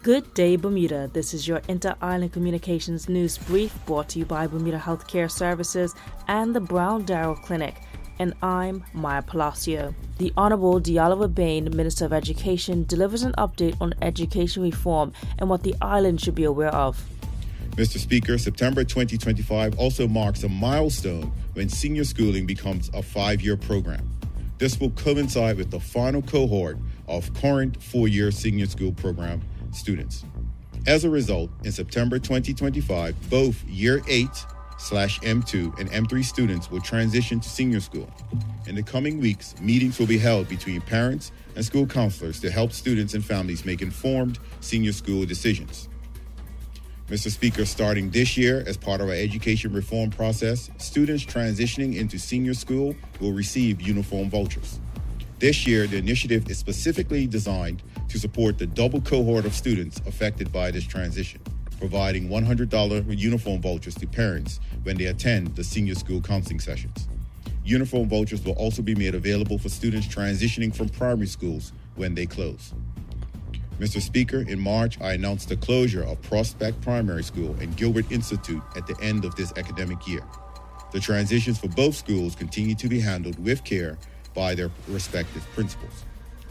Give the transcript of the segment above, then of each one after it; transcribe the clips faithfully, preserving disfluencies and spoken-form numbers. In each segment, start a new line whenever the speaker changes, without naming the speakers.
Good day, Bermuda. This is your Inter-Island Communications News Brief brought to you by Bermuda Healthcare Services and the Brown Darrow Clinic. And I'm Maya Palacio. The Honourable Diallo Bain, Minister of Education, delivers an update on education reform and what the island should be aware of.
Mister Speaker, September twenty twenty-five also marks a milestone when senior schooling becomes a five-year program. This will coincide with the final cohort of current four-year senior school program students. As a result, in September twenty twenty-five, both Year eight slash M two and M three students will transition to senior school. In the coming weeks, meetings will be held between parents and school counselors to help students and families make informed senior school decisions. Mister Speaker, starting this year, as part of our education reform process, students transitioning into senior school will receive uniform vouchers. This year, the initiative is specifically designed to support the double cohort of students affected by this transition, providing one hundred dollars uniform vouchers to parents when they attend the senior school counseling sessions. Uniform vouchers will also be made available for students transitioning from primary schools when they close. Mister Speaker, in March, I announced the closure of Prospect Primary School and Gilbert Institute at the end of this academic year. The transitions for both schools continue to be handled with care by their respective principals.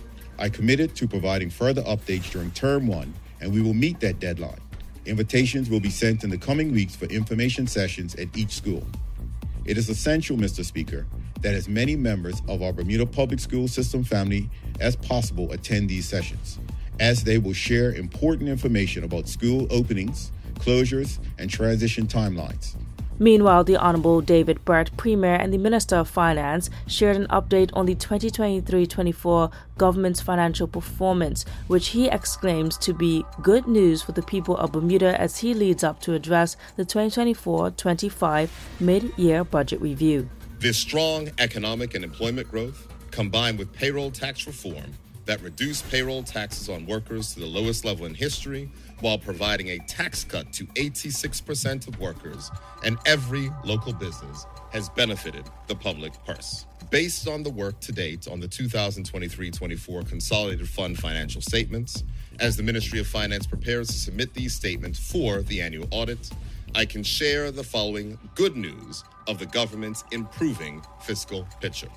I committed to providing further updates during term one, and we will meet that deadline. Invitations will be sent in the coming weeks for information sessions at each school. It is essential, Mister Speaker, that as many members of our Bermuda Public School System family as possible attend these sessions, as they will share important information about school openings, closures, and transition timelines.
Meanwhile, the Honourable David Burt, Premier and the Minister of Finance, shared an update on the twenty twenty-three twenty-four government's financial performance, which he exclaims to be good news for the people of Bermuda as he leads up to address the twenty twenty-four twenty-five mid-year budget review.
This strong economic and employment growth, combined with payroll tax reform that reduced payroll taxes on workers to the lowest level in history, while providing a tax cut to eighty-six percent of workers and every local business, has benefited the public purse. Based on the work to date on the two thousand twenty-three twenty-four Consolidated Fund financial statements, as the Ministry of Finance prepares to submit these statements for the annual audit, I can share the following good news of the government's improving fiscal picture.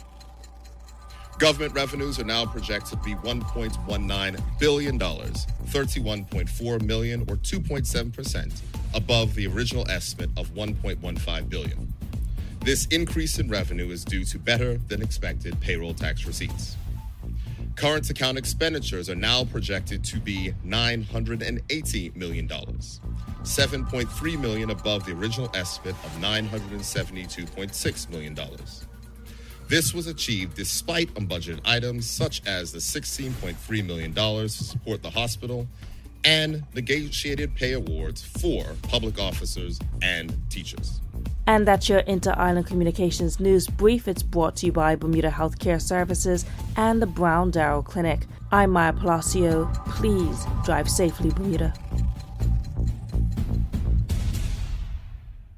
Government revenues are now projected to be one point one nine billion dollars, thirty-one point four million dollars, or two point seven percent above the original estimate of one point one five billion dollars. This increase in revenue is due to better than expected payroll tax receipts. Current account expenditures are now projected to be nine hundred eighty million dollars, seven point three million dollars above the original estimate of nine hundred seventy-two point six million dollars. This was achieved despite unbudgeted items such as the sixteen point three million dollars to support the hospital and negotiated pay awards for public officers and teachers.
And that's your Inter-Island Communications News Brief. It's brought to you by Bermuda Healthcare Services and the Brown Darrow Clinic. I'm Maya Palacio. Please drive safely, Bermuda.